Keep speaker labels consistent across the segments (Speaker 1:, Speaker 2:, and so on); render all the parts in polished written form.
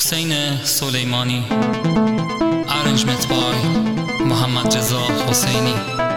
Speaker 1: حسین سلیمانی. Arrangement by محمد رضا حسینی.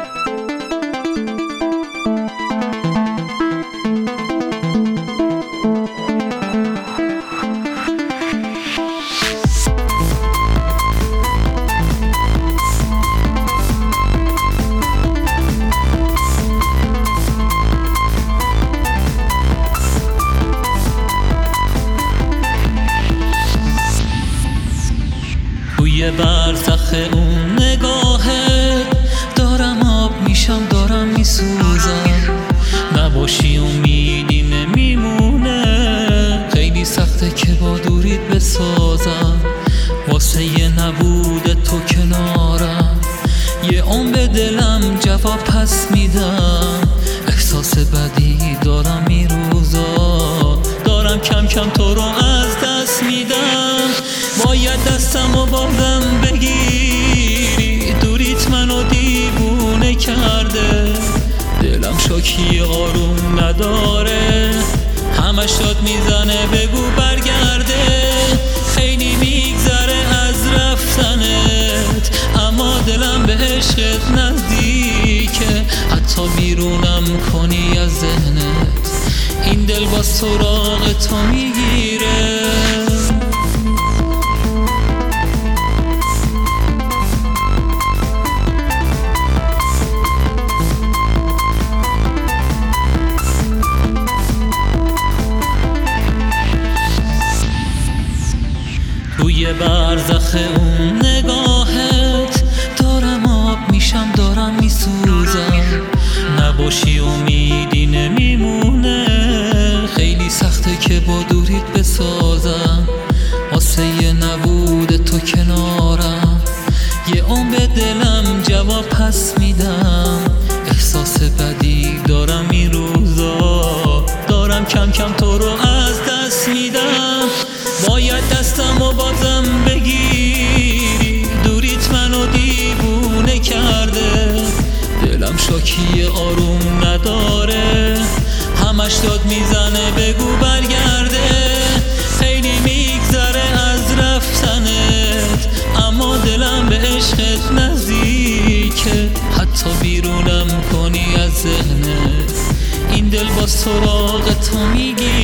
Speaker 2: توی برزخ اون نگاهت دارم آب میشم، دارم میسوزم. نباشی امیدی نمیمونه، خیلی سخته که با دوریت بسازم. واسه یه نبود تو کنارم یه عمر دلم جواب پس میدم. احساس بدی دارم این روزا، دارم کم کم تو رو از دست میدم. باید دستمو بازم بگیری، دوریت منو دیوونه کرده. دلم شاکی آروم نداره، همش داد میزنه بگو برگرده. خیلی میگذره از رفتنت، اما دلم به عشقت نزدیکه. حتی بیرونم کنی از ذهنت، این دل با سراغ تو میگیره. توی برزخ اون نگاهت دارم آب میشم، دارم میسوزم. نباشی امیدی نمیمونه، خیلی سخته که با دوریت بسازم. واسه یه نبود تو کنارم یه عمر دلم جواب پس میدم. احساس بدی دارم این روزا، دارم کم کم تو رو از دست میدم. باید دستمو بازم بگیری، دوریت منو دیوونه کرده. دلم شاکی آروم نداره، همش داد میزنه بگو برگرده. خیلی میگذره از رفتنت، اما دلم به عشقت نزدیکه. حتی بیرونم کنی از ذهنت، این دل با سراغ تو میگیره.